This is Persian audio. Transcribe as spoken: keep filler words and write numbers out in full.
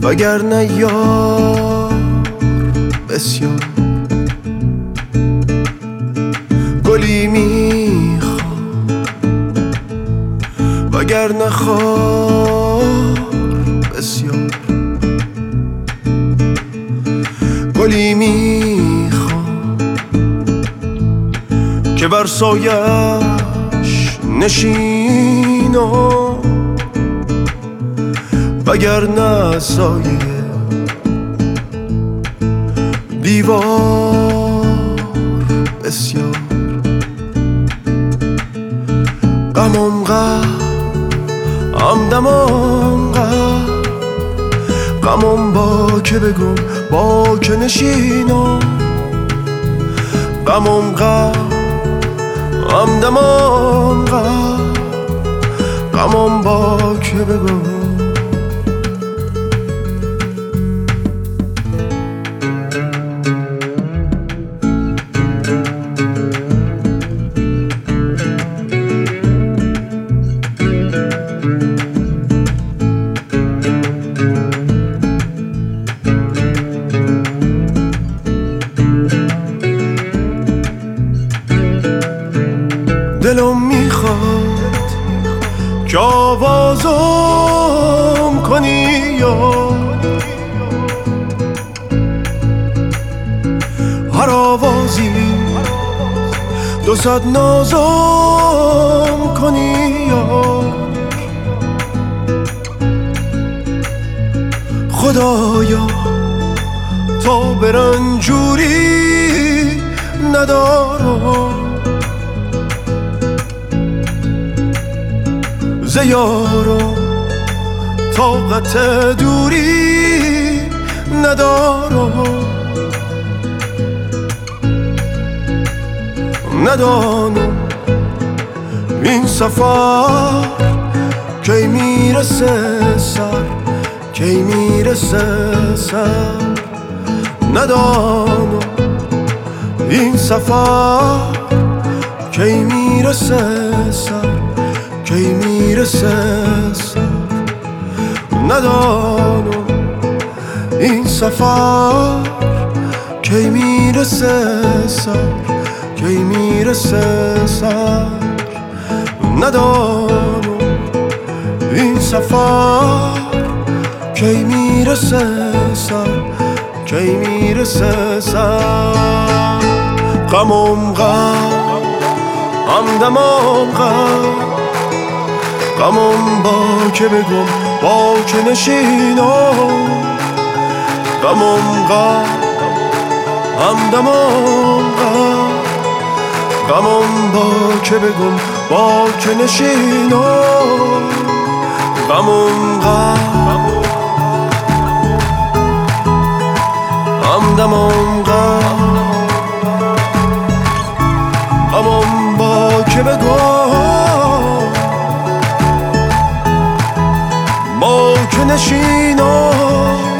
وگرنه یار بسیار. گلی میخوام وگرنه خار بسیار. گلی میخوام که بر سایش نشینم وگرنه سایه دیوار بسیار. غمم غم همدمم غم غمم با که بگم با که نشینم. غمم غم همدمم غم غمم با که بگم. دلم میخواد که آوازم کنی یا هر آوازی دو صد نازم کنی یا خدایا تا به رنجوری ندارم ز یارم طاقت دوری ندارم. ندانم این سفر کی میرسه سر کی میرسه سر. ندانم این سفر کی میرسه سر کی میرسه سر. ندانم این سفر کی میرسه سر کی میرسه سر. ندانم این سفر کی میرسه سر کی میرسه سر. غمم غم همدمم غم غمم با که بگم با که نشینم. غمم غم همدمم غم غمم با که بگم با که نشینم. غمم غم همدمم غم غمم با که بگم با که نشینم.